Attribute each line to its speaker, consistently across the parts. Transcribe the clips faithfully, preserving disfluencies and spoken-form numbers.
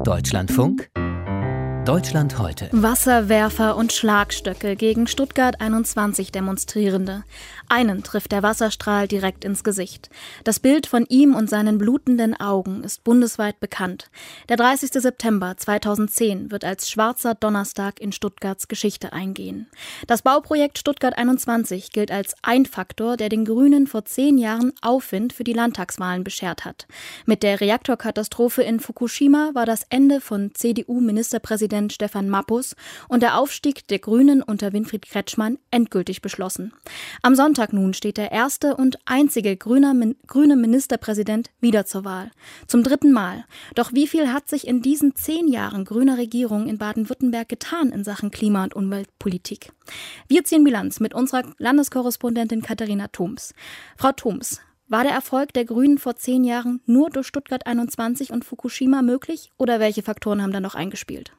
Speaker 1: Deutschlandfunk Deutschland heute.
Speaker 2: Wasserwerfer und Schlagstöcke gegen Stuttgart einundzwanzig Demonstrierende. Einen trifft der Wasserstrahl direkt ins Gesicht. Das Bild von ihm und seinen blutenden Augen ist bundesweit bekannt. Der dreißigster September zweitausendzehn wird als schwarzer Donnerstag in Stuttgarts Geschichte eingehen. Das Bauprojekt Stuttgart einundzwanzig gilt als ein Faktor, der den Grünen vor zehn Jahren Aufwind für die Landtagswahlen beschert hat. Mit der Reaktorkatastrophe in Fukushima war das Ende von C D U-Ministerpräsident Stefan Mappus und der Aufstieg der Grünen unter Winfried Kretschmann endgültig beschlossen. Am Sonntag nun steht der erste und einzige grüne, grüne Ministerpräsident wieder zur Wahl. Zum dritten Mal. Doch wie viel hat sich in diesen zehn Jahren grüner Regierung in Baden-Württemberg getan in Sachen Klima- und Umweltpolitik? Wir ziehen Bilanz mit unserer Landeskorrespondentin Katharina Thoms. Frau Thoms, war der Erfolg der Grünen vor zehn Jahren nur durch Stuttgart einundzwanzig und Fukushima möglich oder welche Faktoren haben da noch eingespielt?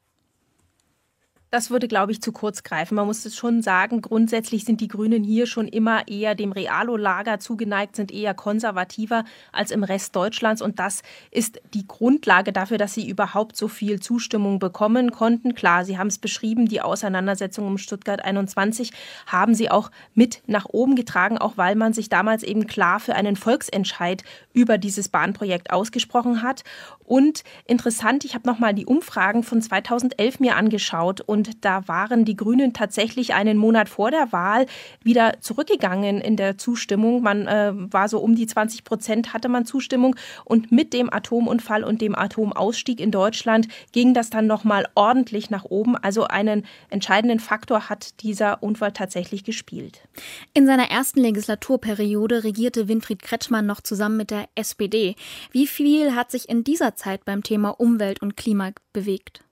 Speaker 3: Das würde, glaube ich, zu kurz greifen. Man muss es schon sagen, grundsätzlich sind die Grünen hier schon immer eher dem Realo-Lager zugeneigt, sind eher konservativer als im Rest Deutschlands. Und das ist die Grundlage dafür, dass sie überhaupt so viel Zustimmung bekommen konnten. Klar, Sie haben es beschrieben, die Auseinandersetzung um Stuttgart einundzwanzig haben sie auch mit nach oben getragen, auch weil man sich damals eben klar für einen Volksentscheid über dieses Bahnprojekt ausgesprochen hat. Und interessant, ich habe nochmal die Umfragen von zweitausendelf mir angeschaut und Und da waren die Grünen tatsächlich einen Monat vor der Wahl wieder zurückgegangen in der Zustimmung. Man äh, war so um die zwanzig Prozent hatte man Zustimmung. Und mit dem Atomunfall und dem Atomausstieg in Deutschland ging das dann nochmal ordentlich nach oben. Also einen entscheidenden Faktor hat dieser Unfall tatsächlich gespielt.
Speaker 2: In seiner ersten Legislaturperiode regierte Winfried Kretschmann noch zusammen mit der S P D. Wie viel hat sich in dieser Zeit beim Thema Umwelt und Klima bewegt?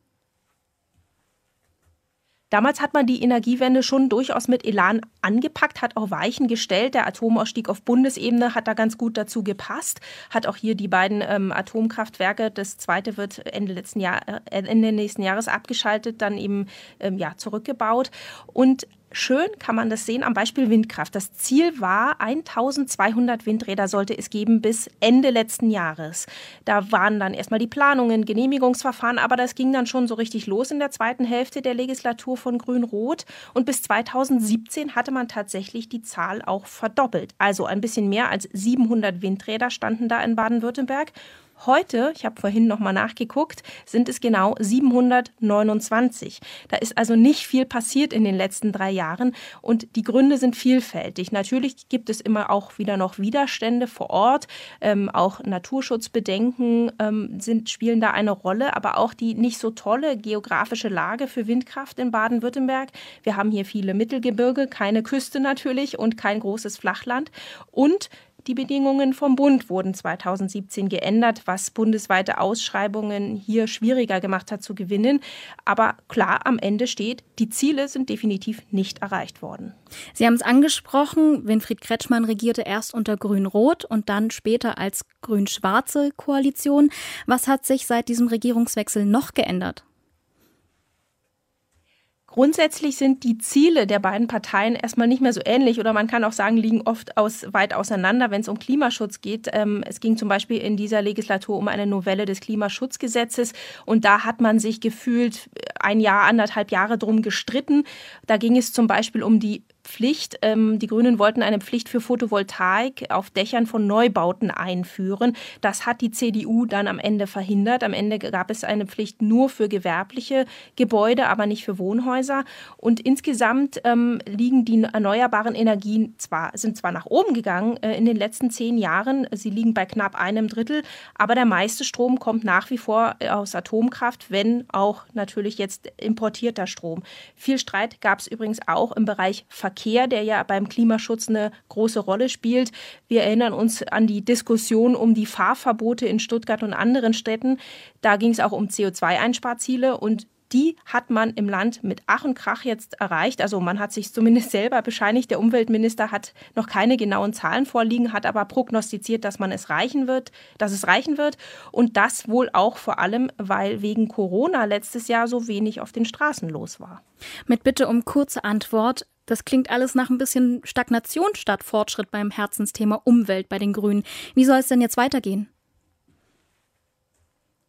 Speaker 3: Damals hat man die Energiewende schon durchaus mit Elan angepackt, hat auch Weichen gestellt. Der Atomausstieg auf Bundesebene hat da ganz gut dazu gepasst, hat auch hier die beiden ähm, Atomkraftwerke, das zweite wird Ende, letzten Jahr, äh, Ende nächsten Jahres abgeschaltet, dann eben ähm, ja, zurückgebaut. Und schön kann man das sehen am Beispiel Windkraft. Das Ziel war, eintausendzweihundert Windräder sollte es geben bis Ende letzten Jahres. Da waren dann erstmal die Planungen, Genehmigungsverfahren, aber das ging dann schon so richtig los in der zweiten Hälfte der Legislatur von Grün-Rot. Und bis zweitausendsiebzehn hatte man tatsächlich die Zahl auch verdoppelt. Also ein bisschen mehr als siebenhundert Windräder standen da in Baden-Württemberg. Heute, ich habe vorhin noch mal nachgeguckt, sind es genau siebenhundertneunundzwanzig. Da ist also nicht viel passiert in den letzten drei Jahren und die Gründe sind vielfältig. Natürlich gibt es immer auch wieder noch Widerstände vor Ort, ähm, auch Naturschutzbedenken ähm, sind, spielen da eine Rolle, aber auch die nicht so tolle geografische Lage für Windkraft in Baden-Württemberg. Wir haben hier viele Mittelgebirge, keine Küste natürlich und kein großes Flachland und die Bedingungen vom Bund wurden zweitausendsiebzehn geändert, was bundesweite Ausschreibungen hier schwieriger gemacht hat zu gewinnen. Aber klar, am Ende steht, die Ziele sind definitiv nicht erreicht worden.
Speaker 2: Sie haben es angesprochen, Winfried Kretschmann regierte erst unter Grün-Rot und dann später als grün-schwarze Koalition. Was hat sich seit diesem Regierungswechsel noch geändert?
Speaker 3: Grundsätzlich sind die Ziele der beiden Parteien erstmal nicht mehr so ähnlich oder man kann auch sagen, liegen oft aus, weit auseinander, wenn es um Klimaschutz geht. Ähm, es ging zum Beispiel in dieser Legislatur um eine Novelle des Klimaschutzgesetzes und da hat man sich gefühlt ein Jahr, anderthalb Jahre drum gestritten. Da ging es zum Beispiel um die Pflicht. Ähm, die Grünen wollten eine Pflicht für Photovoltaik auf Dächern von Neubauten einführen. Das hat die C D U dann am Ende verhindert. Am Ende gab es eine Pflicht nur für gewerbliche Gebäude, aber nicht für Wohnhäuser. Und insgesamt ähm, liegen die erneuerbaren Energien zwar, sind zwar nach oben gegangen äh, in den letzten zehn Jahren. Sie liegen bei knapp einem Drittel, aber der meiste Strom kommt nach wie vor aus Atomkraft, wenn auch natürlich jetzt importierter Strom. Viel Streit gab es übrigens auch im Bereich Verkehr. Verkehr, der ja beim Klimaschutz eine große Rolle spielt. Wir erinnern uns an die Diskussion um die Fahrverbote in Stuttgart und anderen Städten. Da ging es auch um C O zwei Einsparziele und die hat man im Land mit Ach und Krach jetzt erreicht. Also man hat sich zumindest selber bescheinigt. Der Umweltminister hat noch keine genauen Zahlen vorliegen, hat aber prognostiziert, dass man es reichen wird, dass es reichen wird. Und das wohl auch vor allem, weil wegen Corona letztes Jahr so wenig auf den Straßen los war.
Speaker 2: Mit Bitte um kurze Antwort. Das klingt alles nach ein bisschen Stagnation statt Fortschritt beim Herzensthema Umwelt bei den Grünen. Wie soll es denn jetzt weitergehen?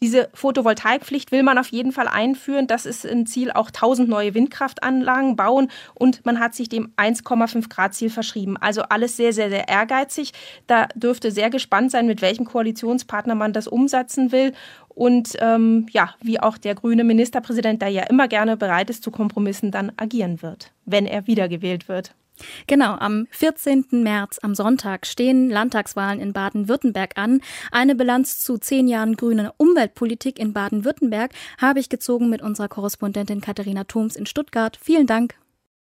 Speaker 3: Diese Photovoltaikpflicht will man auf jeden Fall einführen. Das ist ein Ziel, auch tausend neue Windkraftanlagen bauen. Und man hat sich dem eins Komma fünf Grad Ziel verschrieben. Also alles sehr, sehr, sehr ehrgeizig. Da dürfte sehr gespannt sein, mit welchem Koalitionspartner man das umsetzen will. Und ähm, ja, wie auch der grüne Ministerpräsident, der ja immer gerne bereit ist zu Kompromissen, dann agieren wird, wenn er wiedergewählt wird.
Speaker 2: Genau, am vierzehnten März, am Sonntag, stehen Landtagswahlen in Baden-Württemberg an. Eine Bilanz zu zehn Jahren grüner Umweltpolitik in Baden-Württemberg habe ich gezogen mit unserer Korrespondentin Katharina Thoms in Stuttgart. Vielen Dank.